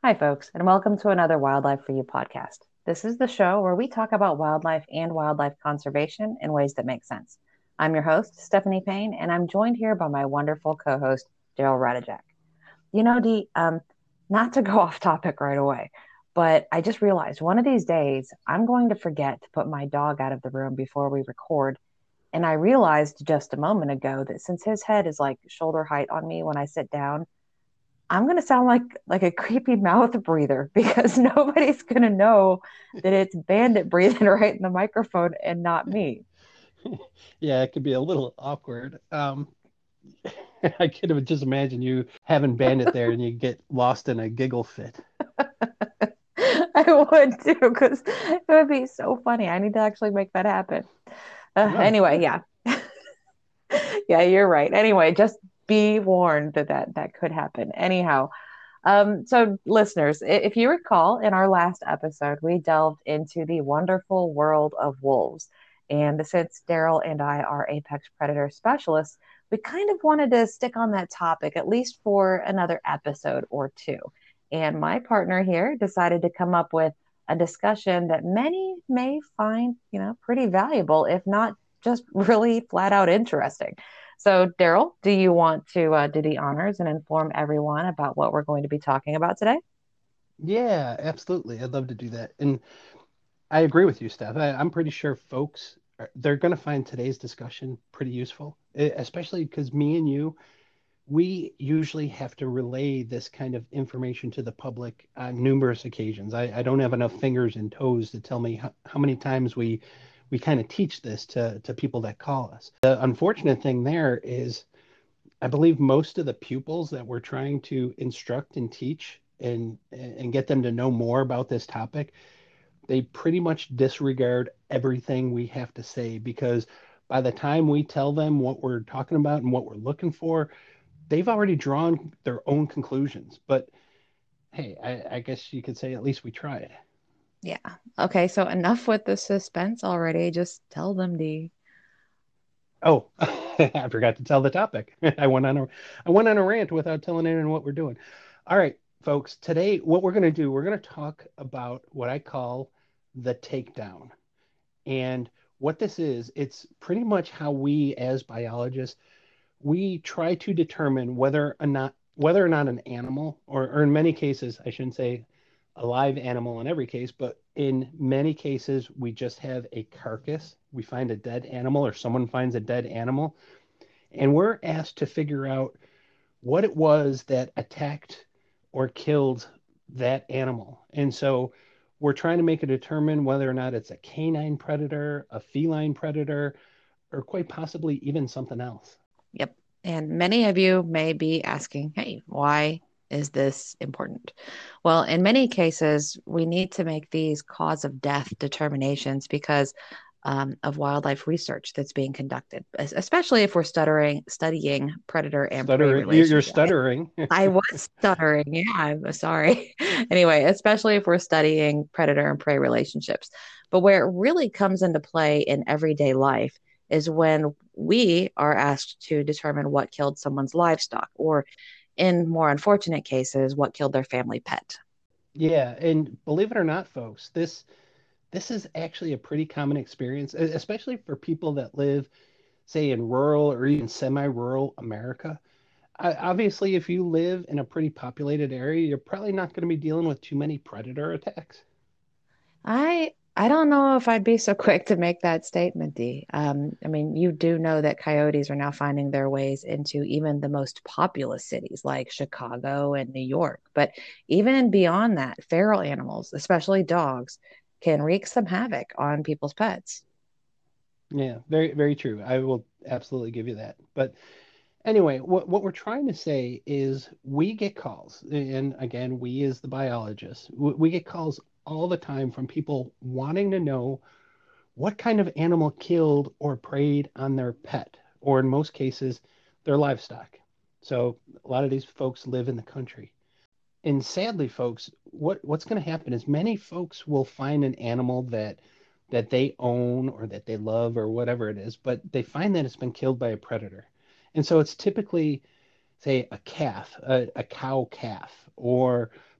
Hi, folks, and welcome to another Wildlife for You podcast. This is the show where we talk about wildlife and wildlife conservation in ways that make sense. I'm your host, Stephanie Payne, and I'm joined here by my wonderful co host, Daryl Radijak. Dee, not to go off topic right away, but I just realized one of these days I'm going to forget to put my dog out of the room before we record. And I realized just a moment ago that since his head is like shoulder height on me when I sit down, I'm going to sound like a creepy mouth breather because nobody's going to know that it's Bandit breathing right in the microphone and not me. Yeah, it could be a little awkward. I could have just imagined you having Bandit there and you get lost in a giggle fit. I would too because it would be so funny. I need to actually make that happen. No, Anyway, sure. yeah, yeah, you're right. Anyway, just be warned that could happen. Anyhow, so listeners, if you recall, in our last episode, we delved into the wonderful world of wolves. And since Daryl and I are apex predator specialists, we kind of wanted to stick on that topic at least for another episode or two. And my partner here decided to come up with a discussion that many may find, pretty valuable, if not just really flat out interesting. So, Daryl, do you want to do the honors and inform everyone about what we're going to be talking about today? Yeah, absolutely. I'd love to do that. And I agree with you, Steph. I'm pretty sure they're going to find today's discussion pretty useful, especially because me and you, we usually have to relay this kind of information to the public on numerous occasions. I don't have enough fingers and toes to tell me how many times we kind of teach this to people that call us. The unfortunate thing there is I believe most of the pupils that we're trying to instruct and teach and get them to know more about this topic, they pretty much disregard everything we have to say because by the time we tell them what we're talking about and what we're looking for, they've already drawn their own conclusions. But hey, I guess you could say at least we tried. Yeah. Okay, so enough with the suspense already. Just tell them, D. Oh, I forgot to tell the topic. I went on a rant without telling anyone what we're doing. All right, folks, today what we're going to do, we're going to talk about what I call the takedown. And what this is, it's pretty much how we as biologists, we try to determine whether or not an animal, or in many cases, I shouldn't say a live animal in every case, but in many cases, we just have a carcass. We find a dead animal, or someone finds a dead animal, and we're asked to figure out what it was that attacked or killed that animal. And so we're trying to make a determine whether or not it's a canine predator, a feline predator, or quite possibly even something else. Yep. And many of you may be asking, hey, why is this important? Well, in many cases, we need to make these cause of death determinations because of wildlife research that's being conducted, especially if we're studying predator and prey Stuttering, you're relationship. stuttering. I was stuttering. Yeah, I'm sorry. Anyway, especially if we're studying predator and prey relationships. But where it really comes into play in everyday life is when we are asked to determine what killed someone's livestock, or in more unfortunate cases, what killed their family pet. Yeah, and believe it or not, folks, this is actually a pretty common experience, especially for people that live, say, in rural or even semi-rural America. Obviously, if you live in a pretty populated area, you're probably not going to be dealing with too many predator attacks. I don't know if I'd be so quick to make that statement, Dee. I mean, you do know that coyotes are now finding their ways into even the most populous cities like Chicago and New York. But even beyond that, feral animals, especially dogs, can wreak some havoc on people's pets. Yeah, very, very true. I will absolutely give you that. But anyway, what we're trying to say is we get calls, and again, we as the biologists, we get calls all the time from people wanting to know what kind of animal killed or preyed on their pet, or in most cases, their livestock. So a lot of these folks live in the country. And sadly, folks, what's going to happen is many folks will find an animal that they own or that they love or whatever it is, but they find that it's been killed by a predator. And so it's typically, say, a calf, a cow calf, or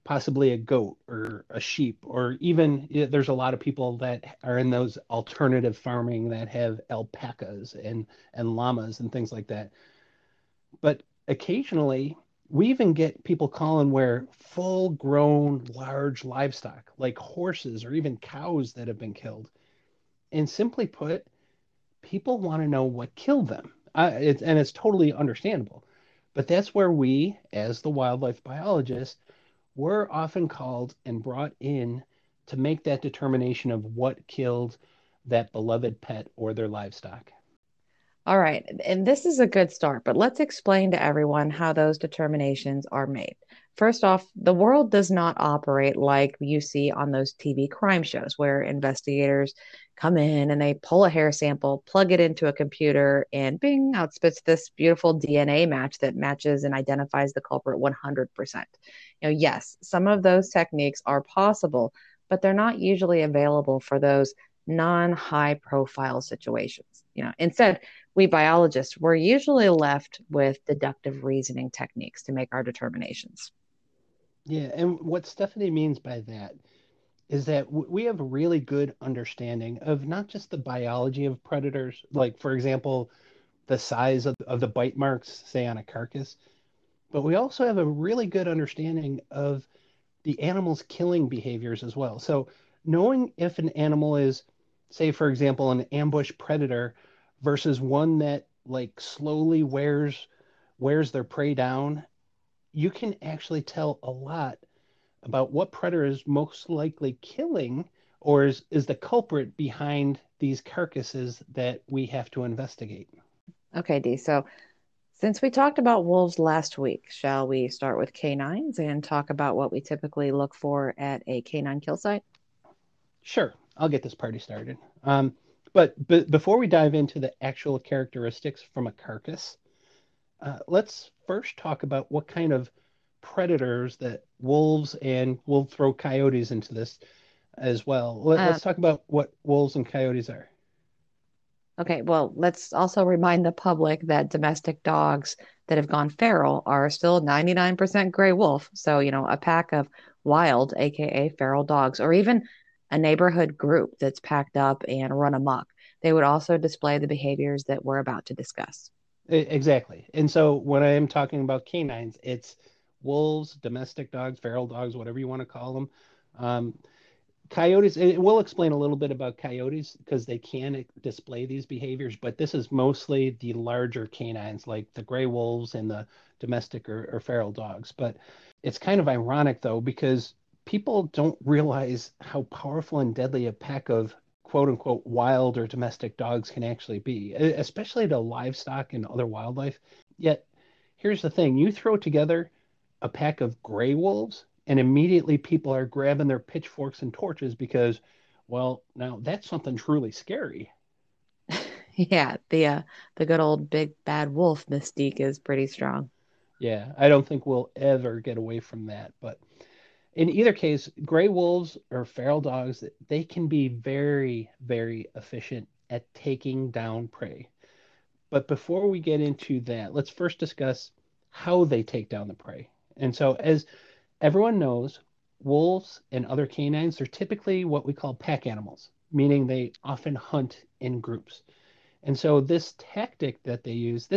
possibly a goat or a sheep, or even there's a lot of people that are in those alternative farming that have alpacas and llamas and things like that. But occasionally, we even get people calling where full grown large livestock, like horses or even cows that have been killed. And simply put, people want to know what killed them. And it's totally understandable. But that's where we, as the wildlife biologists, we're often called and brought in to make that determination of what killed that beloved pet or their livestock. All right, and this is a good start, but let's explain to everyone how those determinations are made. First off, the world does not operate like you see on those TV crime shows where investigators come in and they pull a hair sample, plug it into a computer, and bing, out spits this beautiful DNA match that matches and identifies the culprit 100%. Yes, some of those techniques are possible, but they're not usually available for those non-high profile situations. Instead, we biologists, we're usually left with deductive reasoning techniques to make our determinations. Yeah, and what Stephanie means by that is that we have a really good understanding of not just the biology of predators, like, for example, the size of the bite marks, say, on a carcass, but we also have a really good understanding of the animal's killing behaviors as well. So, knowing if an animal is, say, for example, an ambush predator versus one that like slowly wears their prey down, you can actually tell a lot about what predator is most likely killing or is the culprit behind these carcasses that we have to investigate. Okay, Dee. So since we talked about wolves last week, shall we start with canines and talk about what we typically look for at a canine kill site? Sure, I'll get this party started. But before we dive into the actual characteristics from a carcass, let's first talk about what kind of predators that wolves, and we'll throw coyotes into this as well. Um, Let's talk about what wolves and coyotes are. okay, well, let's also remind the public that domestic dogs that have gone feral are still 99% gray wolf. So, a pack of wild, aka feral dogs, or even a neighborhood group that's packed up and run amok, they would also display the behaviors that we're about to discuss. Exactly. And so when I am talking about canines, it's wolves, domestic dogs, feral dogs, whatever you want to call them. Um, Coyotes, we'll explain a little bit about coyotes because they can display these behaviors, but this is mostly the larger canines like the gray wolves and the domestic or feral dogs. But it's kind of ironic though, because people don't realize how powerful and deadly a pack of quote unquote wild or domestic dogs can actually be, especially to livestock and other wildlife. Yet, here's the thing, you throw together a pack of gray wolves, and immediately people are grabbing their pitchforks and torches because, well, now that's something truly scary. Yeah, the good old big bad wolf mystique is pretty strong. Yeah, I don't think we'll ever get away from that. But in either case, gray wolves or feral dogs, they can be very, very efficient at taking down prey. But before we get into that, let's first discuss how they take down the prey. And so, as everyone knows, wolves and other canines are typically what we call pack animals, meaning they often hunt in groups. And so this tactic that they use,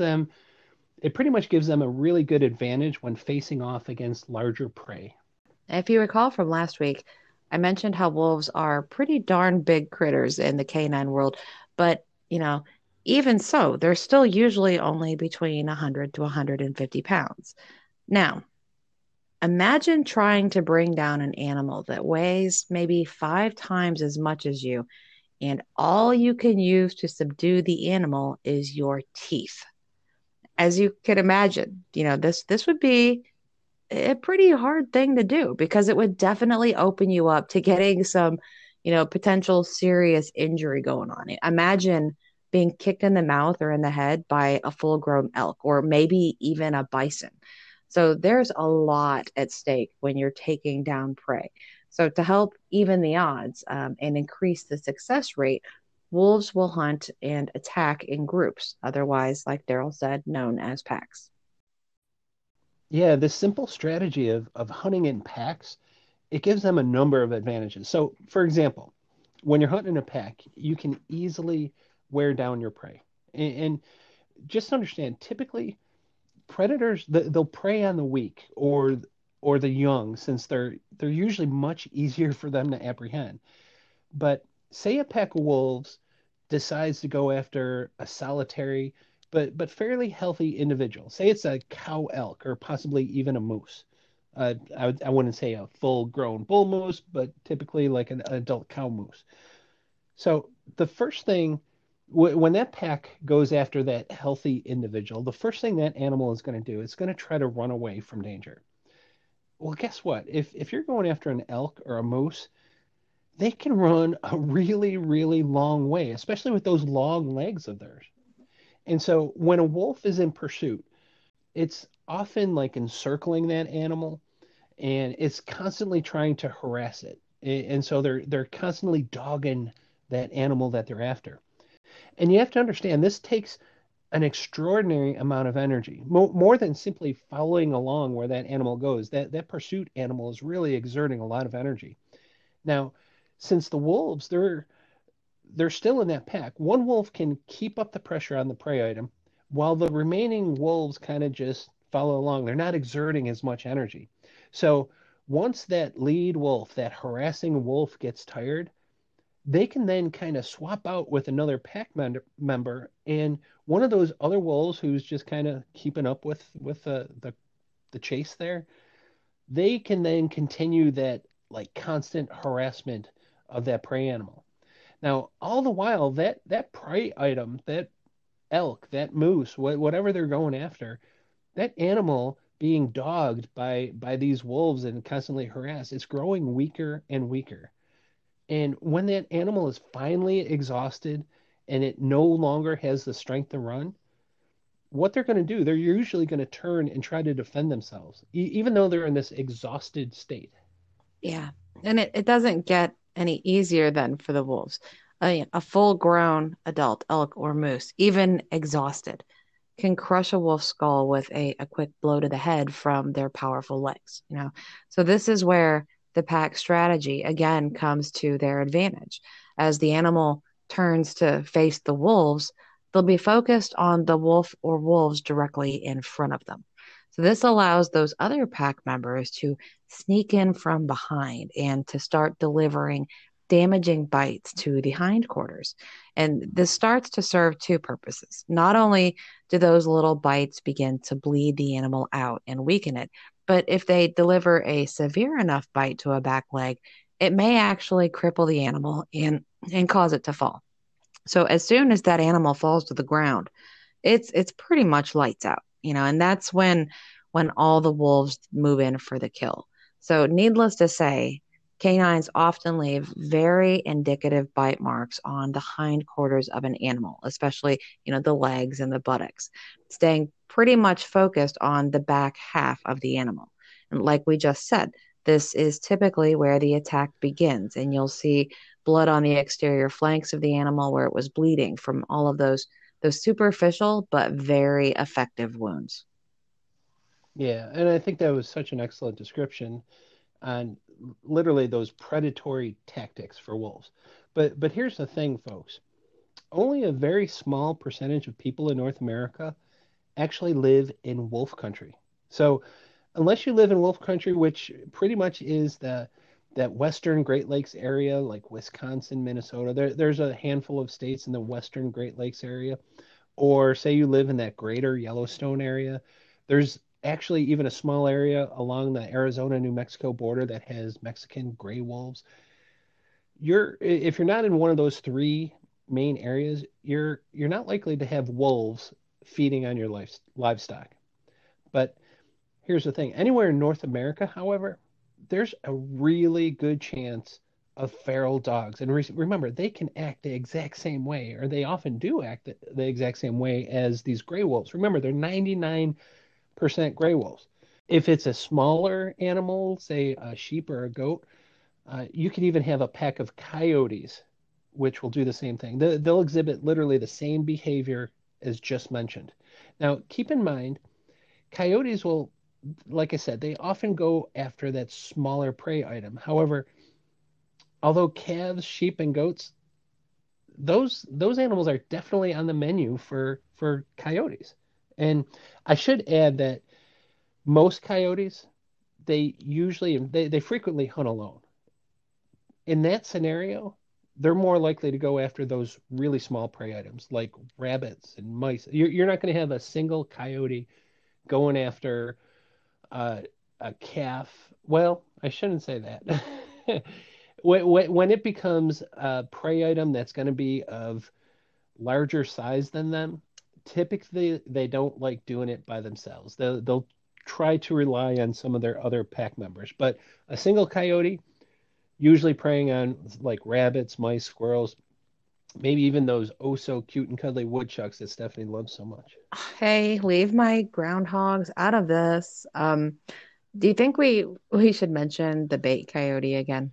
it pretty much gives them a really good advantage when facing off against larger prey. If you recall from last week, I mentioned how wolves are pretty darn big critters in the canine world, but even so, they're still usually only between 100 to 150 pounds. Now, imagine trying to bring down an animal that weighs maybe 5 times as much as you, and all you can use to subdue the animal is your teeth. As you can imagine, this would be a pretty hard thing to do because it would definitely open you up to getting some, potential serious injury going on. Imagine being kicked in the mouth or in the head by a full grown elk or maybe even a bison. So there's a lot at stake when you're taking down prey. So to help even the odds and increase the success rate, wolves will hunt and attack in groups, otherwise, like Daryl said, known as packs. Yeah, this simple strategy of hunting in packs, it gives them a number of advantages. So, for example, when you're hunting in a pack, you can easily wear down your prey. And just understand, typically predators they'll prey on the weak or the young since they're usually much easier for them to apprehend. But say a pack of wolves decides to go after a solitary but fairly healthy individual. Say it's a cow elk or possibly even a moose. I wouldn't say a full grown bull moose, but typically like an adult cow moose. So the first thing, when that pack goes after that healthy individual, the first thing that animal is going to do is going to try to run away from danger. Well, guess what? If you're going after an elk or a moose, they can run a really, really long way, especially with those long legs of theirs. And so when a wolf is in pursuit, it's often like encircling that animal and it's constantly trying to harass it. And so they're constantly dogging that animal that they're after. And you have to understand this takes an extraordinary amount of energy, more than simply following along where that animal goes. That pursuit animal is really exerting a lot of energy. Now, since the wolves, they're still in that pack. One wolf can keep up the pressure on the prey item while the remaining wolves kind of just follow along. They're not exerting as much energy. So once that lead wolf, that harassing wolf gets tired, they can then kind of swap out with another member, and one of those other wolves who's just kind of keeping up with the chase there, they can then continue that like constant harassment of that prey animal. Now, all the while, that prey item, that elk, that moose, whatever they're going after, that animal being dogged by these wolves and constantly harassed, it's growing weaker and weaker. And when that animal is finally exhausted and it no longer has the strength to run, what they're going to do, they're usually going to turn and try to defend themselves, even though they're in this exhausted state. Yeah. And it doesn't get any easier then for the wolves. A full grown adult elk or moose, even exhausted, can crush a wolf's skull with a quick blow to the head from their powerful legs. So this is where the pack strategy again comes to their advantage. As the animal turns to face the wolves, they'll be focused on the wolf or wolves directly in front of them. So this allows those other pack members to sneak in from behind and to start delivering damaging bites to the hindquarters. And this starts to serve two purposes. Not only do those little bites begin to bleed the animal out and weaken it, but if they deliver a severe enough bite to a back leg, it may actually cripple the animal and cause it to fall. So as soon as that animal falls to the ground, it's pretty much lights out, and that's when all the wolves move in for the kill. So needless to say, canines often leave very indicative bite marks on the hindquarters of an animal, especially, the legs and the buttocks, staying pretty much focused on the back half of the animal. And like we just said, this is typically where the attack begins, and you'll see blood on the exterior flanks of the animal where it was bleeding from all of those superficial but very effective wounds. Yeah, and I think that was such an excellent description on literally those predatory tactics for wolves. But here's the thing, folks. Only a very small percentage of people in North America actually live in wolf country. So unless you live in wolf country, which pretty much is that western Great Lakes area, like Wisconsin, Minnesota, there's a handful of states in the western Great Lakes area, or say you live in that greater Yellowstone area, there's actually even a small area along the Arizona New Mexico border that has Mexican gray wolves. If you're not in one of those three main areas, you're not likely to have wolves feeding on your livestock. But here's the thing. Anywhere in North America, however, there's a really good chance of feral dogs. And remember, they can act the exact same way, or they often do act the exact same way as these gray wolves. Remember, they're 99% gray wolves. If it's a smaller animal, say a sheep or a goat, you could even have a pack of coyotes, which will do the same thing. They'll exhibit literally the same behavior as just mentioned. Now, keep in mind, coyotes will like I said, they often go after that smaller prey item. However, although calves, sheep, and goats, those animals are definitely on the menu for coyotes. And I should add that most coyotes, they frequently hunt alone. In that scenario, they're more likely to go after those really small prey items like rabbits and mice. You're not going to have a single coyote going after a calf. Well, I shouldn't say that. When it becomes a prey item that's going to be of larger size than them, typically they don't like doing it by themselves. They'll try to rely on some of their other pack members. But a single coyote, usually preying on like rabbits, mice, squirrels, maybe even those oh so cute and cuddly woodchucks that Stephanie loves so much. Hey, leave my groundhogs out of this. Do you think we should mention the bait coyote again?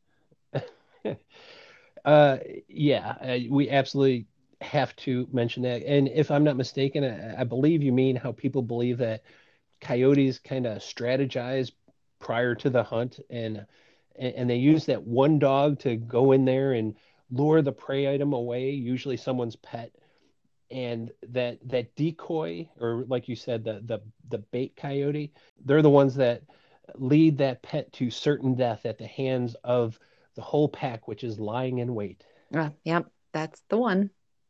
Uh, yeah, we absolutely have to mention that. And if I'm not mistaken, I believe you mean how people believe that coyotes kind of strategize prior to the hunt, and they use that one dog to go in there and lure the prey item away, usually someone's pet, and that decoy, or like you said, the bait coyote, they're the ones that lead that pet to certain death at the hands of the whole pack, which is lying in wait. Yep, that's the one.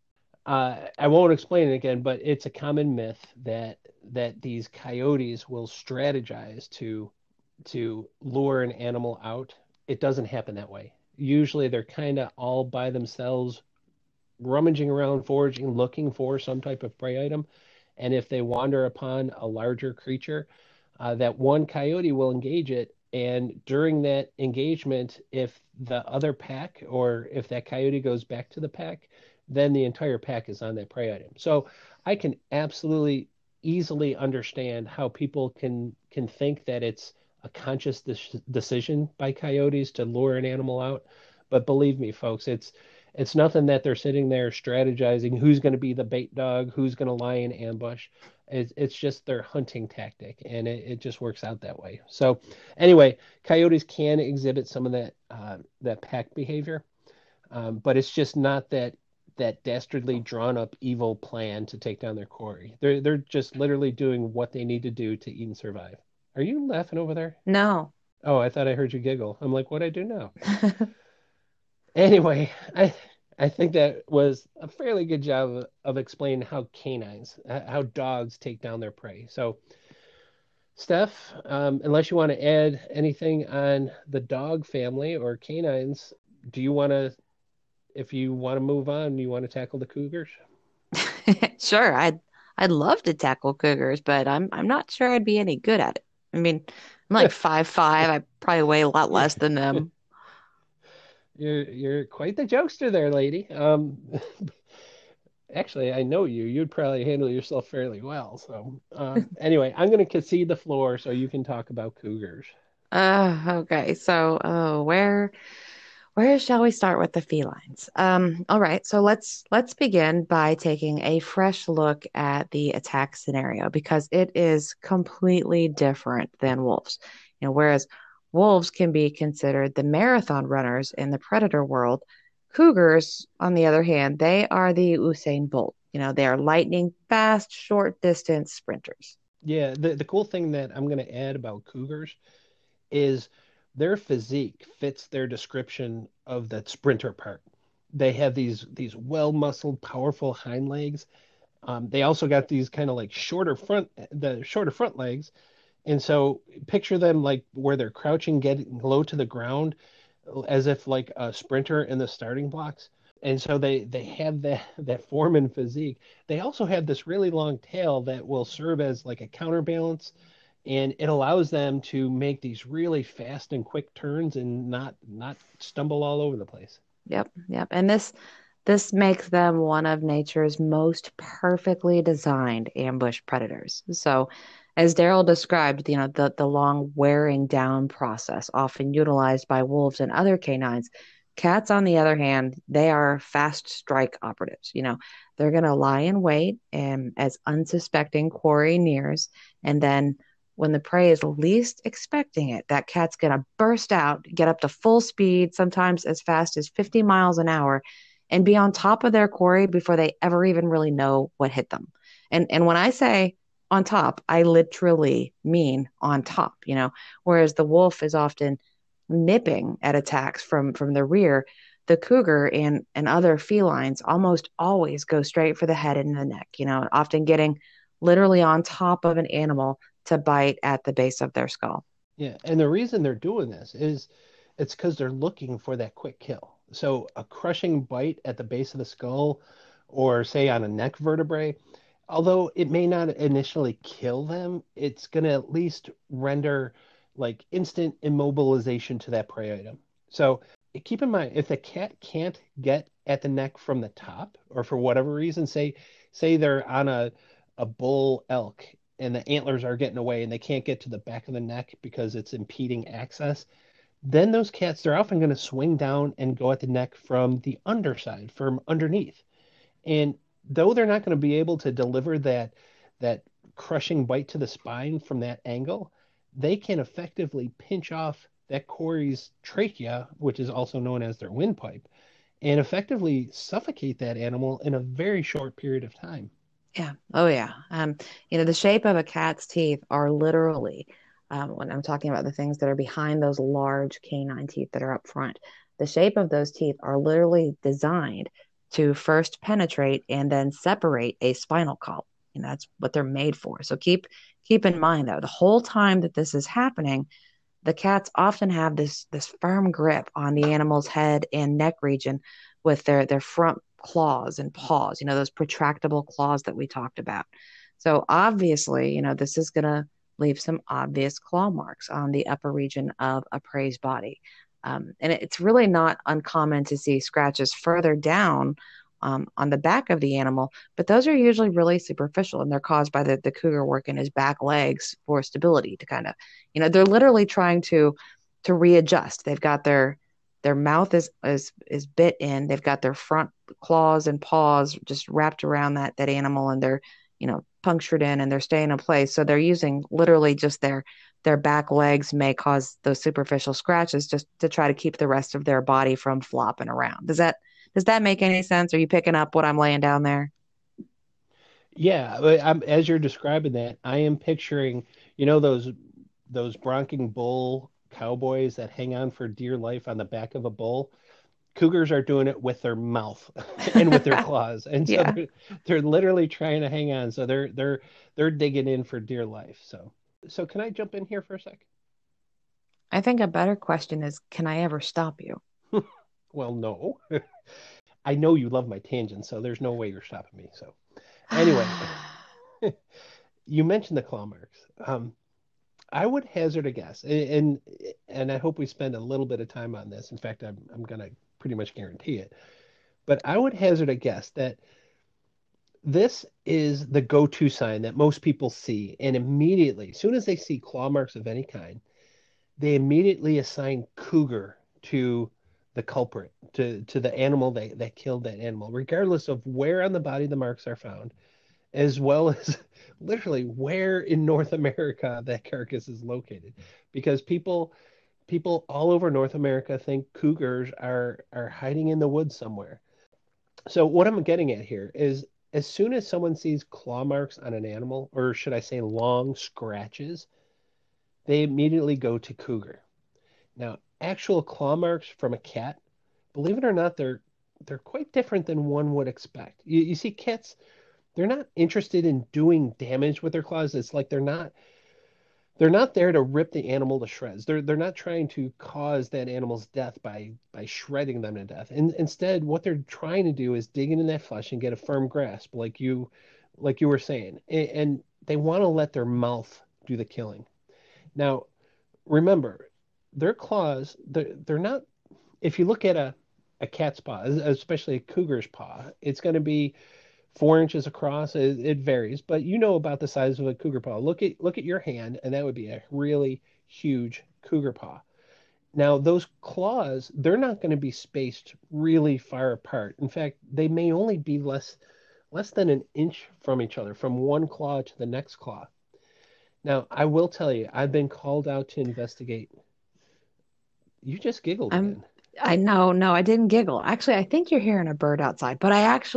I won't explain it again, but it's a common myth that these coyotes will strategize to lure an animal out. It doesn't happen that way. Usually they're kind of all by themselves, rummaging around, foraging, looking for some type of prey item. And if they wander upon a larger creature, that one coyote will engage it. And during that engagement, if the other pack or if that coyote goes back to the pack, then the entire pack is on that prey item. So I can absolutely easily understand how people can think that it's a conscious decision by coyotes to lure an animal out. But believe me, folks, it's nothing that they're sitting there strategizing who's going to be the bait dog, who's going to lie in ambush. It's just their hunting tactic, and it just works out that way. So, anyway, coyotes can exhibit some of that pack behavior, but it's just not that dastardly drawn up evil plan to take down their quarry. They're just literally doing what they need to do to eat and survive. Are you laughing over there? No. Oh, I thought I heard you giggle. I'm like, what I do now? Anyway, I think that was a fairly good job of explaining how canines, how dogs take down their prey. So, Steph, unless you want to add anything on the dog family or canines, do you want to, if you want to move on, you want to tackle the cougars? Sure, I'd love to tackle cougars, but I'm not sure I'd be any good at it. I mean, I'm like 5'5". I probably weigh a lot less than them. You're quite the jokester there, lady. Actually, I know you. You'd probably handle yourself fairly well. So, anyway, I'm going to concede the floor so you can talk about cougars. Okay. So, where shall we start with the felines? All right. So let's begin by taking a fresh look at the attack scenario because it is completely different than wolves. Whereas wolves can be considered the marathon runners in the predator world, cougars, on the other hand, they are the Usain Bolt. They are lightning fast, short distance sprinters. Yeah, the cool thing that I'm going to add about cougars is their physique fits their description of that sprinter part. They have these well-muscled, powerful hind legs. They also got these kind of like shorter front legs, and so picture them like where they're crouching, getting low to the ground, as if like a sprinter in the starting blocks. And so they have that form and physique. They also have this really long tail that will serve as like a counterbalance, and it allows them to make these really fast and quick turns and not stumble all over the place. Yep, yep. And this makes them one of nature's most perfectly designed ambush predators. So, as Daryl described, the long wearing down process often utilized by wolves and other canines. Cats, on the other hand, they are fast strike operatives. They're going to lie in wait and as unsuspecting quarry nears, and then when the prey is least expecting it, that cat's going to burst out, get up to full speed, sometimes as fast as 50 miles an hour, and be on top of their quarry before they ever even really know what hit them. And when I say on top, I literally mean on top, whereas the wolf is often nipping at attacks from the rear. The cougar and other felines almost always go straight for the head and the neck, often getting literally on top of an animal to bite at the base of their skull. Yeah, and the reason they're doing this is it's because they're looking for that quick kill. So a crushing bite at the base of the skull, or say on a neck vertebrae, although it may not initially kill them, it's going to at least render like instant immobilization to that prey item. So keep in mind, if the cat can't get at the neck from the top, or for whatever reason, say they're on a bull elk and the antlers are getting away and they can't get to the back of the neck because it's impeding access, then those cats, they're often going to swing down and go at the neck from the underside, from underneath. And though they're not going to be able to deliver that crushing bite to the spine from that angle, they can effectively pinch off that quarry's trachea, which is also known as their windpipe, and effectively suffocate that animal in a very short period of time. Yeah. Oh, yeah. The shape of a cat's teeth are literally, when I'm talking about the things that are behind those large canine teeth that are up front, the shape of those teeth are literally designed to first penetrate and then separate a spinal column. That's what they're made for. So keep in mind though, the whole time that this is happening, the cats often have this firm grip on the animal's head and neck region with their front claws and paws, those protractable claws that we talked about. So obviously, this is going to leave some obvious claw marks on the upper region of a prey's body. And it's really not uncommon to see scratches further down on the back of the animal, but those are usually really superficial and they're caused by the cougar working his back legs for stability to kind of, they're literally trying to readjust. They've got their mouth is bit in, they've got their front claws and paws just wrapped around that animal, and they're, punctured in and they're staying in place. So they're using literally just their back legs may cause those superficial scratches just to try to keep the rest of their body from flopping around. Does that make any sense? Are you picking up what I'm laying down there? Yeah, as you're describing that, I am picturing, those bronking bull cowboys that hang on for dear life on the back of a bull. Cougars are doing it with their mouth and with their claws, and so Yeah. they're literally trying to hang on. So they're digging in for dear life. So can I jump in here for a sec? I think a better question is, can I ever stop you? Well, no. I know you love my tangents, so there's no way you're stopping me. So anyway, you mentioned the claw marks. I would hazard a guess, and I hope we spend a little bit of time on this. In fact, I'm gonna pretty much guarantee it. But I would hazard a guess that this is the go-to sign that most people see, and immediately, as soon as they see claw marks of any kind, they immediately assign cougar to the culprit, to the animal that killed that animal, regardless of where on the body the marks are found, as well as literally where in North America that carcass is located. Because people all over North America think cougars are hiding in the woods somewhere. So what I'm getting at here is as soon as someone sees claw marks on an animal, or should I say long scratches, they immediately go to cougar. Now, actual claw marks from a cat, believe it or not, they're quite different than one would expect. You see, cats, they're not interested in doing damage with their claws. It's like they're not there to rip the animal to shreds. They're not trying to cause that animal's death by shredding them to death. And instead, what they're trying to do is dig into that flesh and get a firm grasp, like you were saying. And they want to let their mouth do the killing. Now, remember, their claws, they're not. If you look at a cat's paw, especially a cougar's paw, it's going to be 4 inches across. It varies, but you know about the size of a cougar paw. Look at your hand, and that would be a really huge cougar paw. Now, those claws, they're not going to be spaced really far apart. In fact, they may only be less than an inch from each other, from one claw to the next claw. Now, I will tell you, I've been called out to investigate. You just giggled I'm, again. I know, no, I didn't giggle. Actually, I think you're hearing a bird outside, but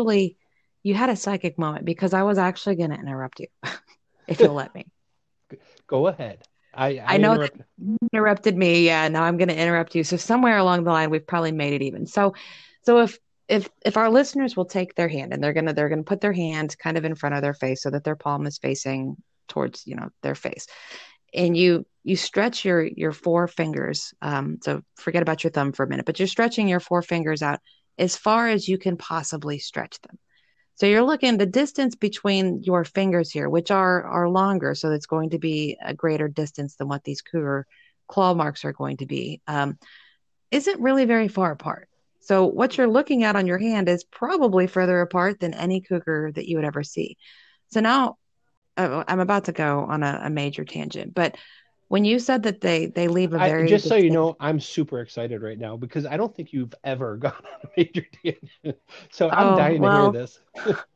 you had a psychic moment because I was actually going to interrupt you if you'll let me. Go ahead. I I know that interrupt. you interrupted me. Yeah, now I'm going to interrupt you. So somewhere along the line, we've probably made it even. So if our listeners will take their hand and they're gonna put their hand kind of in front of their face so that their palm is facing towards their face, and you stretch your four fingers. So forget about your thumb for a minute, but you're stretching your four fingers out as far as you can possibly stretch them. So you're looking the distance between your fingers here, which are longer, so it's going to be a greater distance than what these cougar claw marks are going to be. Isn't really very far apart. So what you're looking at on your hand is probably further apart than any cougar that you would ever see. So now I'm about to go on a major tangent, but when you said that they leave a I very just so you distinct. know, I'm super excited right now because I don't think you've ever gone on a major tangent. So I'm Oh dying to hear well, this.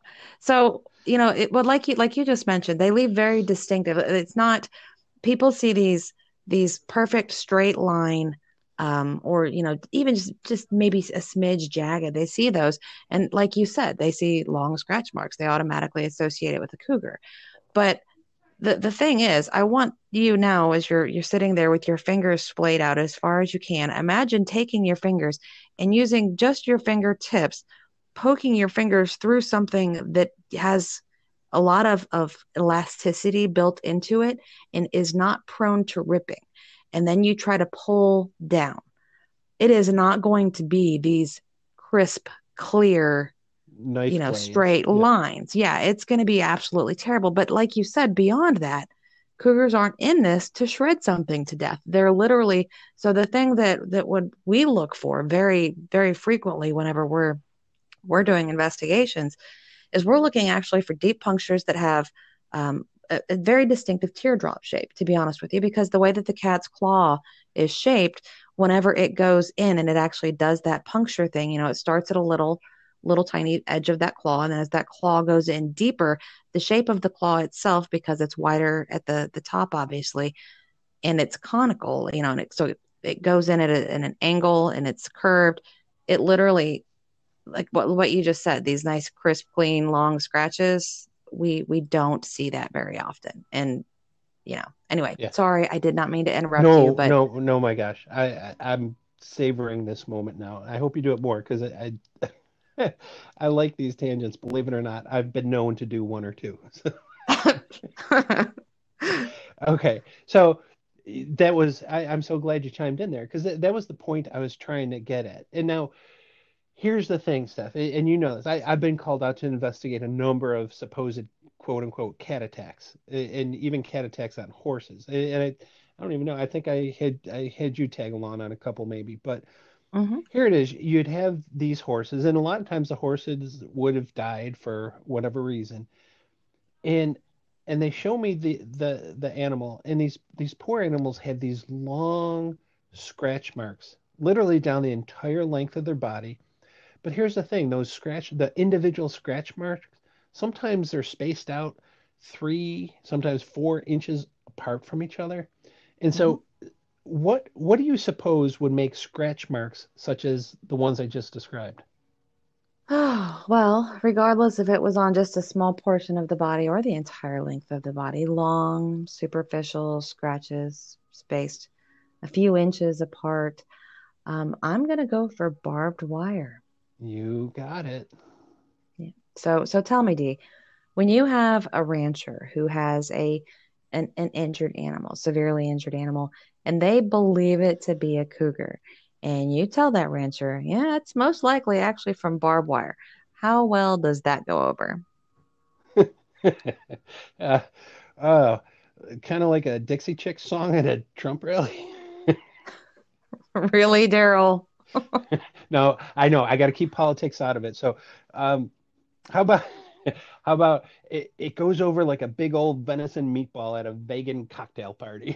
so well, like you just mentioned, they leave very distinctive. It's not people see these perfect straight line, or even just maybe a smidge jagged. They see those, and like you said, they see long scratch marks. They automatically associate it with a cougar. But the thing is, I want you now, as you're sitting there with your fingers splayed out as far as you can, imagine taking your fingers and using just your fingertips, poking your fingers through something that has a lot of elasticity built into it and is not prone to ripping. And then you try to pull down. It is not going to be these crisp, clear, Knife blades. straight Yeah. lines. Yeah, it's going to be absolutely terrible. But like you said, beyond that, cougars aren't in this to shred something to death. They're literally so the thing that would we look for very, very frequently whenever we're doing investigations is we're looking actually for deep punctures that have a very distinctive teardrop shape, to be honest with you, because the way that the cat's claw is shaped, whenever it goes in and it actually does that puncture thing, it starts at a little tiny edge of that claw, and then as that claw goes in deeper, the shape of the claw itself, because it's wider at the top, obviously, and it's conical, and so it goes in in an angle and it's curved. It literally, like what you just said, these nice crisp clean long scratches, we don't see that very often. And anyway, Yeah. sorry, I did not mean to interrupt you, No, but no, no, my gosh. I'm savoring this moment now. I hope you do it more because I like these tangents, believe it or not. I've been known to do one or two. Okay. So I'm so glad you chimed in there because that was the point I was trying to get at. And now here's the thing, Steph, and you know this. I've been called out to investigate a number of supposed quote unquote cat attacks, and even cat attacks on horses. And I don't even know. I think I had you tag along on a couple maybe, but Mhm. here it is. You'd have these horses, and a lot of times the horses would have died for whatever reason, and they show me the animal, and these poor animals had these long scratch marks, literally down the entire length of their body. But here's the thing, the individual scratch marks, sometimes they're spaced out sometimes 4 inches apart from each other. And Mhm. so what do you suppose would make scratch marks such as the ones I just described? Oh, well, regardless if it was on just a small portion of the body or the entire length of the body, long, superficial scratches spaced a few inches apart, I'm going to go for barbed wire. You got it. Yeah. So tell me, Dee, when you have a rancher who has an injured animal, severely injured animal, and they believe it to be a cougar, and you tell that rancher, yeah, it's most likely actually from barbed wire. How well does that go over? uh, uh, Kind of like a Dixie Chick song at a Trump rally. Really, Daryl? No, I know I got to keep politics out of it. So, um, how about how about it goes over like a big old venison meatball at a vegan cocktail party?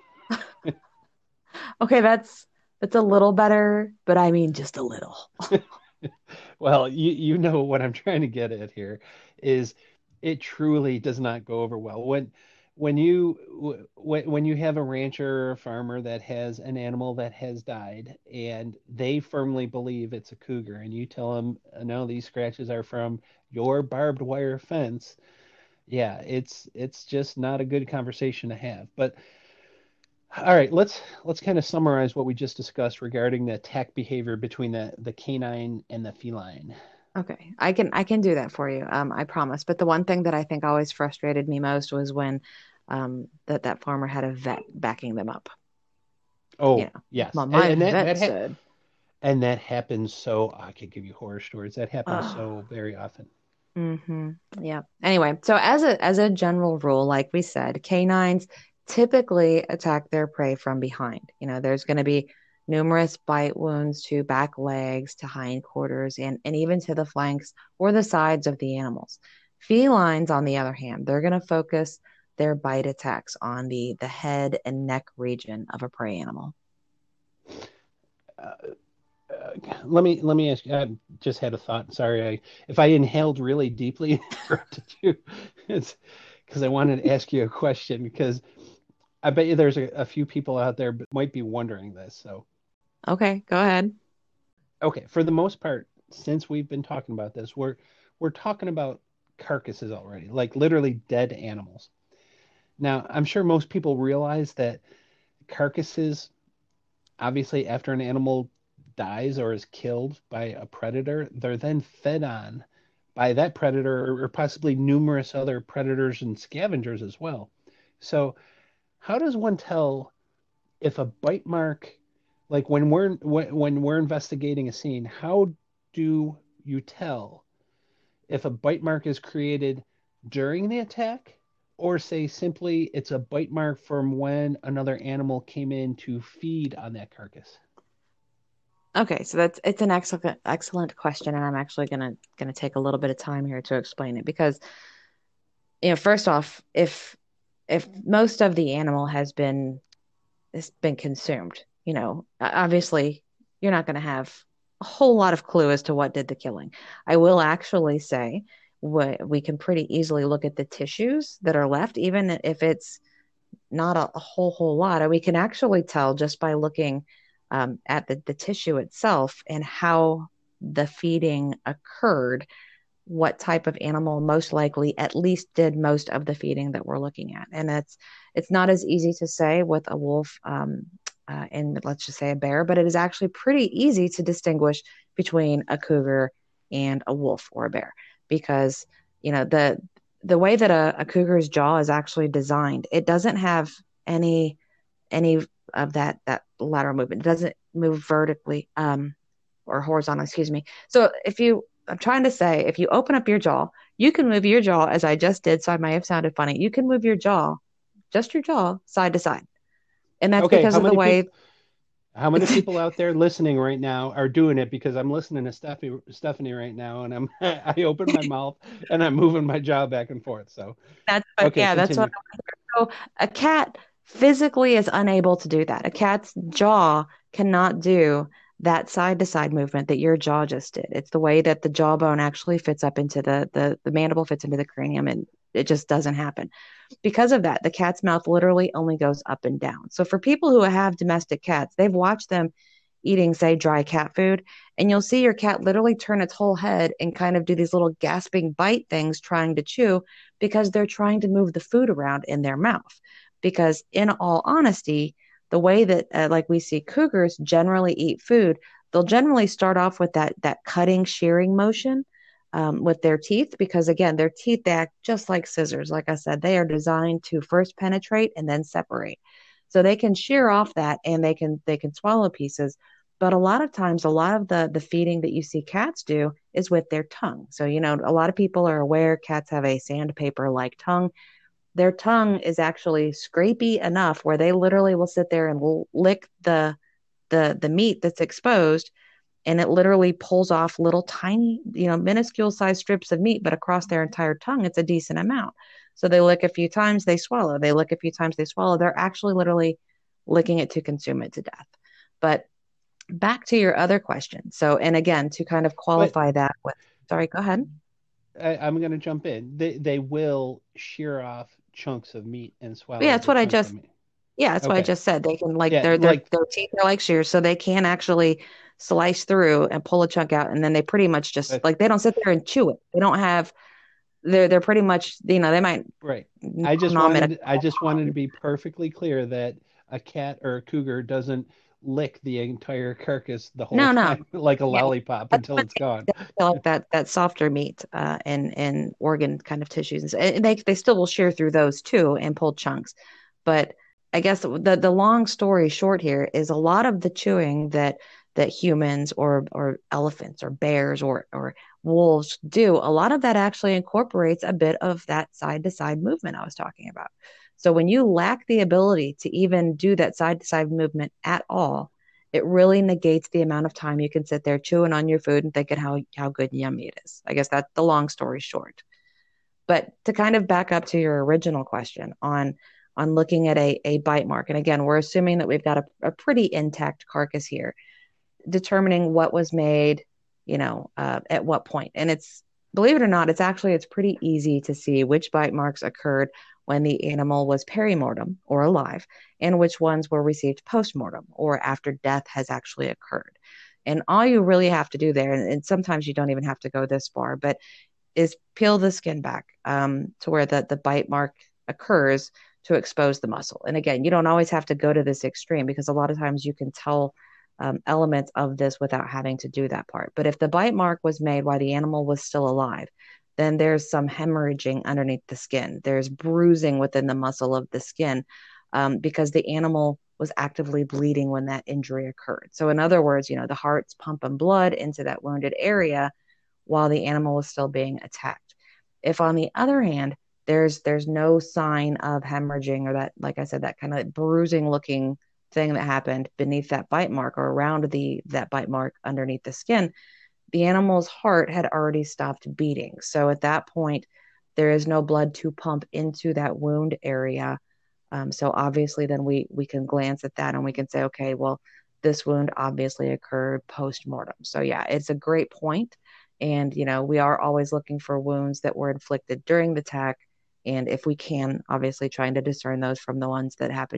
Okay, that's a little better, but I mean just a little. Well, you know what I'm trying to get at here is it truly does not go over well. when you have a rancher or a farmer that has an animal that has died and they firmly believe it's a cougar, and you tell them, no, these scratches are from your barbed wire fence, yeah, it's just not a good conversation to have. But all right, let's kind of summarize what we just discussed regarding the attack behavior between the canine and the feline. Okay, I can do that for you. I promise. But the one thing that I think always frustrated me most was when that farmer had a vet backing them up. You Oh, know, yes. my And that vet that said, and that happens so I could give you horror stories. That happens oh, so very often. yeah. Anyway, so as a general rule, like we said, canines typically attack their prey from behind. There's going to be numerous bite wounds to back legs, to hindquarters, and even to the flanks or the sides of the animals. Felines, on the other hand, they're going to focus their bite attacks on the head and neck region of a prey animal. Uh, let me ask you. I just had a thought. Sorry, if I inhaled really deeply and interrupted you, it's because I wanted to ask you a question because I bet you there's a few people out there might be wondering this. So, Okay, go ahead. okay, for the most part, since we've been talking about this, we're talking about carcasses already, like literally dead animals. Now, I'm sure most people realize that carcasses, obviously, after an animal dies or is killed by a predator, they're then fed on by that predator or possibly numerous other predators and scavengers as well. So, how does one tell if a bite mark, like when we're investigating a scene, how do you tell if a bite mark is created during the attack, or say simply it's a bite mark from when another animal came in to feed on that carcass? Okay, so it's an excellent question, and I'm actually gonna take a little bit of time here to explain it because first off, if most of the animal has been consumed, obviously you're not going to have a whole lot of clue as to what did the killing. I will actually say we can pretty easily look at the tissues that are left, even if it's not a whole lot. And we can actually tell just by looking at the tissue itself and how the feeding occurred, what type of animal most likely at least did most of the feeding that we're looking at. And it's not as easy to say with a wolf and let's just say a bear, but it is actually pretty easy to distinguish between a cougar and a wolf or a bear because the way that a cougar's jaw is actually designed, it doesn't have any any of that lateral movement. It doesn't move vertically or horizontal, excuse me. So I'm trying to say, if you open up your jaw, you can move your jaw as I just did. So I may have sounded funny. You can move your jaw, just your jaw, side to side. And that's Okay, because of the way. how many people out there listening right now are doing it? Because I'm listening to Stephanie right now, and I'm I open my mouth and I'm moving my jaw back and forth. So, okay, That's what. continue. So a cat physically is unable to do that. A cat's jaw cannot do that side to side movement that your jaw just did. It's the way that the jawbone actually fits up into the mandible fits into the cranium, and it just doesn't happen. Because of that, the cat's mouth literally only goes up and down. So for people who have domestic cats, they've watched them eating, say, dry cat food, and you'll see your cat literally turn its whole head and kind of do these little gasping bite things trying to chew because they're trying to move the food around in their mouth. Because, in all honesty, the way that, like we see cougars generally eat food, they'll generally start off with that cutting, shearing motion with their teeth, because again, their teeth act just like scissors. Like I said, they are designed to first penetrate and then separate. So they can shear off that and they can swallow pieces. But a lot of times, a lot of the feeding that you see cats do is with their tongue. So, a lot of people are aware cats have a sandpaper like tongue. Their tongue is actually scrapey enough where they literally will sit there and will lick the meat that's exposed, and it literally pulls off little tiny, minuscule sized strips of meat, but across their entire tongue, it's a decent amount. So they lick a few times, they swallow. They lick a few times, they swallow. They're actually literally licking it to consume it to death. But back to your other question. So, and again, to kind of But qualify that with, sorry, go ahead. I'm going to jump in. They will shear off chunks of meat and Yeah, swallow that's the what I chunks of just meat. yeah, that's what I Okay. just said. They can like Yeah, their like their teeth are like shears, so they can actually slice through and pull a chunk out, and then they pretty much just that's like they don't sit there and chew it. They don't have they're pretty much they might right. nom it. I just wanted to be perfectly clear that a cat or a cougar doesn't lick the entire carcass the whole No, no. time like a Yeah, lollipop that's until what it's gone. they like that softer meat and organ kind of tissues. And they still will shear through those too and pull chunks. But I guess the long story short here is a lot of the chewing that humans or elephants or bears or wolves do, a lot of that actually incorporates a bit of that side to side movement I was talking about. So when you lack the ability to even do that side to side movement at all, it really negates the amount of time you can sit there chewing on your food and thinking how good and yummy it is. I guess that's the long story short. But to kind of back up to your original question on looking at a bite mark, and again, we're assuming that we've got a pretty intact carcass here, determining what was made, at what point. And it's believe it or not, it's pretty easy to see which bite marks occurred when the animal was perimortem or alive, and which ones were received postmortem or after death has actually occurred. And all you really have to do there, and sometimes you don't even have to go this far, but is peel the skin back to where the bite mark occurs to expose the muscle. And again, you don't always have to go to this extreme because a lot of times you can tell elements of this without having to do that part. But if the bite mark was made while the animal was still alive, then there's some hemorrhaging underneath the skin. There's bruising within the muscle of the skin because the animal was actively bleeding when that injury occurred. So, in other words, the heart's pumping blood into that wounded area while the animal was still being attacked. If, on the other hand, there's no sign of hemorrhaging or that, like I said, that kind of bruising looking thing that happened beneath that bite mark or around that bite mark underneath the skin, the animal's heart had already stopped beating. So at that point, there is no blood to pump into that wound area. So obviously, then we can glance at that and we can say, okay, well, this wound obviously occurred post mortem. So yeah, it's a great point. And we are always looking for wounds that were inflicted during the attack, and if we can, obviously trying to discern those from the ones that happen.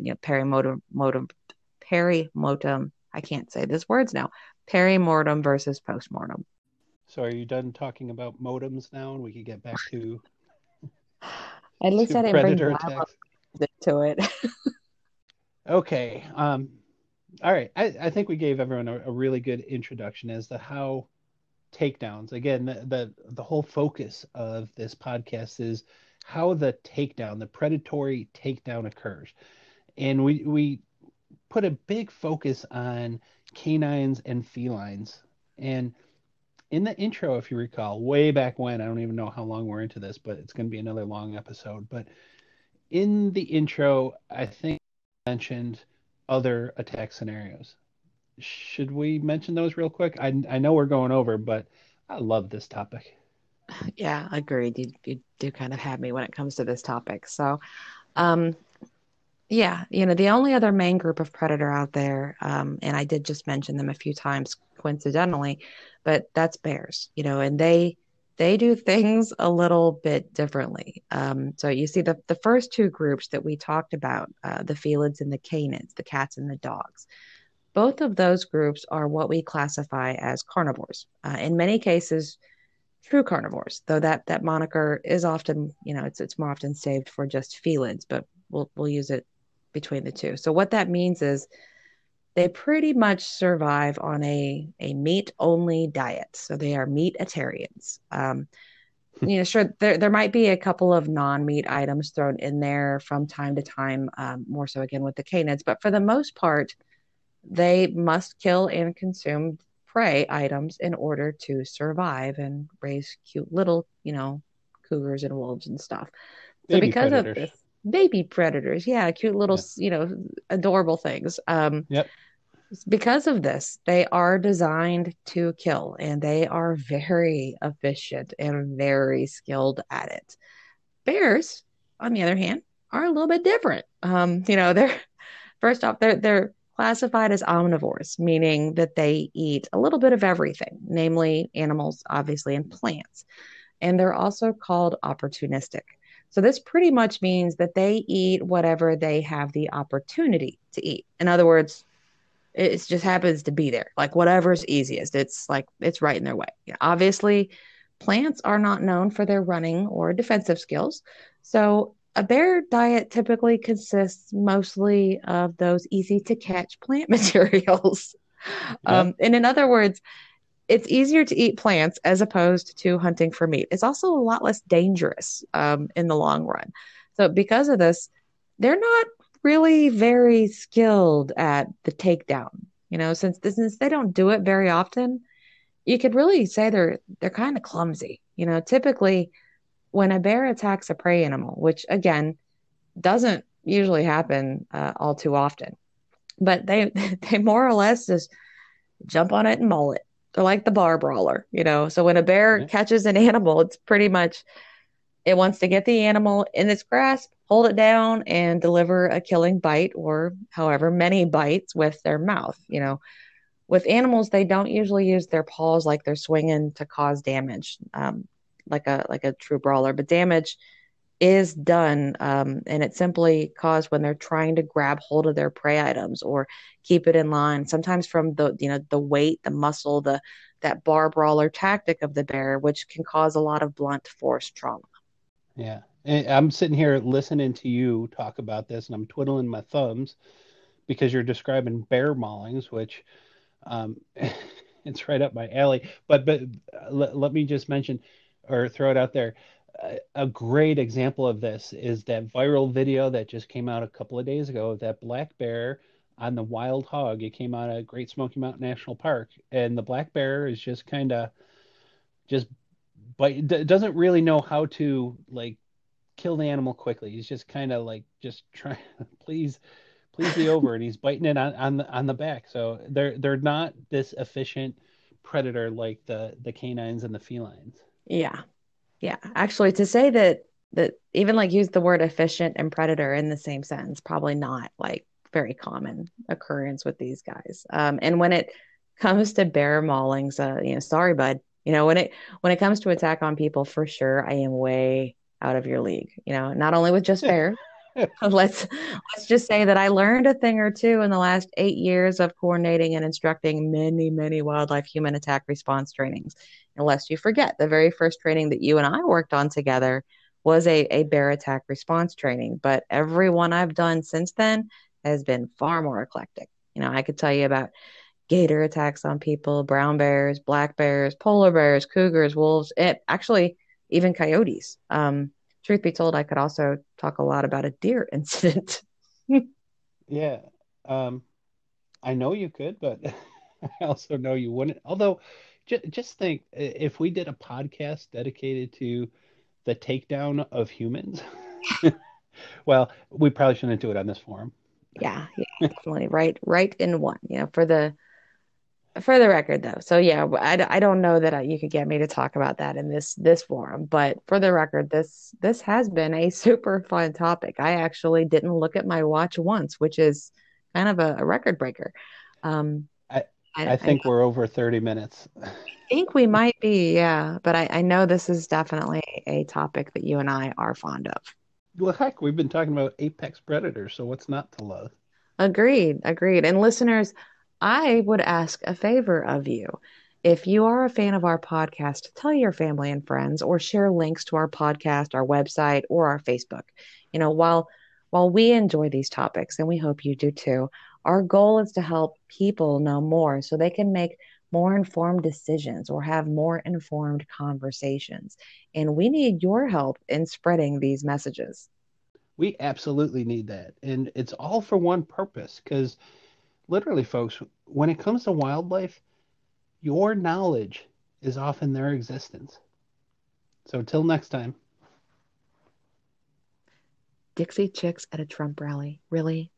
Perimortem. I can't say these words now. Perimortem versus postmortem. So are you done talking about modems now and we could get back At least to I didn't bring predator Bible attacks? to it. Okay. All right. I think we gave everyone a really good introduction as to how takedowns. Again, the whole focus of this podcast is how the predatory takedown occurs. And we put a big focus on canines and felines. And in the intro, if you recall, way back when, I don't even know how long we're into this, but it's going to be another long episode. But in the intro, I think I mentioned other attack scenarios. Should we mention those real quick? I know we're going over, but I love this topic. Yeah, agreed. You do kind of have me when it comes to this topic. So, um, yeah, the only other main group of predator out there, and I did just mention them a few times coincidentally, but that's bears, and they do things a little bit differently. So you see the first two groups that we talked about, the felids and the canids, the cats and the dogs. Both of those groups are what we classify as carnivores. In many cases, true carnivores, though that moniker is often, it's more often saved for just felids, but we'll use it between the two. So what that means is they pretty much survive on a meat only diet. So they are meatitarians. Sure, there might be a couple of non-meat items thrown in there from time to time, more so again with the canids, but for the most part, they must kill and consume prey items in order to survive and raise cute little, cougars and wolves and stuff. So Baby because of predators. this, baby predators, yeah, cute little, Yeah. adorable things. Yep. Because of this, they are designed to kill and they are very efficient and very skilled at it. Bears, on the other hand, are a little bit different. They're first off, they're classified as omnivores, meaning that they eat a little bit of everything, namely animals, obviously, and plants. and they're also called opportunistic. So this pretty much means that they eat whatever they have the opportunity to eat. In other words, it just happens to be there. Like whatever's easiest. It's like it's right in their way. Obviously, plants are not known for their running or defensive skills. So a bear diet typically consists mostly of those easy to catch plant materials. Yeah. And in other words, it's easier to eat plants as opposed to hunting for meat. It's also a lot less dangerous in the long run. So, because of this, they're not really very skilled at the takedown. Since they don't do it very often, you could really say they're kind of clumsy. Typically when a bear attacks a prey animal, which again doesn't usually happen all too often, but they they more or less just jump on it and maul it. They're like the bar brawler. So when a bear Yeah. catches an animal, it's pretty much it wants to get the animal in its grasp, hold it down, and deliver a killing bite or however many bites with their mouth. With animals, they don't usually use their paws like they're swinging to cause damage, like a true brawler. But damage is done, and it's simply caused when they're trying to grab hold of their prey items or keep it in line. Sometimes from the weight, the muscle, the that bar brawler tactic of the bear, which can cause a lot of blunt force trauma. Yeah. And I'm sitting here listening to you talk about this, and I'm twiddling my thumbs because you're describing bear maulings, which um, it's right up my alley. But let me just mention or throw it out there. A great example of this is that viral video that just came out a couple of days ago of that black bear on the wild hog. It came out of Great Smoky Mountain National Park, and the black bear is just kind of just doesn't really know how to like kill the animal quickly. He's just kind of like just trying, please, please be over, and he's biting it on the back. So they're not this efficient predator like the canines and the felines. Yeah, yeah. Actually, to say that even like use the word efficient and predator in the same sentence, probably not like very common occurrence with these guys. And when it comes to bear maulings, sorry, bud. When it comes to attack on people, for sure, I am way out of your league. Not only with just bears. Let's just say that I learned a thing or two in the last 8 years of coordinating and instructing many, many wildlife human attack response trainings. Unless you forget, the very first training that you and I worked on together was a bear attack response training. But every one I've done since then has been far more eclectic. I could tell you about gator attacks on people, brown bears, black bears, polar bears, cougars, wolves, actually even coyotes. Truth be told, I could also talk a lot about a deer incident. Yeah, um, I know you could, but I also know you wouldn't. Although, just think if we did a podcast dedicated to the takedown of humans, well, we probably shouldn't do it on this forum. Yeah, yeah, definitely. Right in one, for the record though. So yeah, I don't know that you could get me to talk about that in this forum, but for the record, this has been a super fun topic. I actually didn't look at my watch once, which is kind of a record breaker. Um, I I I think we're over 30 minutes. think we might be, yeah, but I know this is definitely a topic that you and I are fond of. Well, heck, we've been talking about apex predators, so what's not to love? Agreed, agreed. And listeners, I would ask a favor of you. If you are a fan of our podcast, tell your family and friends or share links to our podcast, our website, or our Facebook. While we enjoy these topics, and we hope you do too, our goal is to help people know more so they can make more informed decisions or have more informed conversations. And we need your help in spreading these messages. We absolutely need that. And it's all for one purpose, because literally, folks, when it comes to wildlife, your knowledge is often their existence. So till next time. Dixie Chicks at a Trump rally. Really?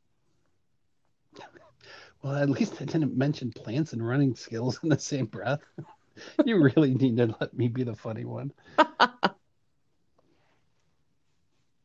Well, at least I didn't mention plants and running skills in the same breath. You really need to let me be the funny one.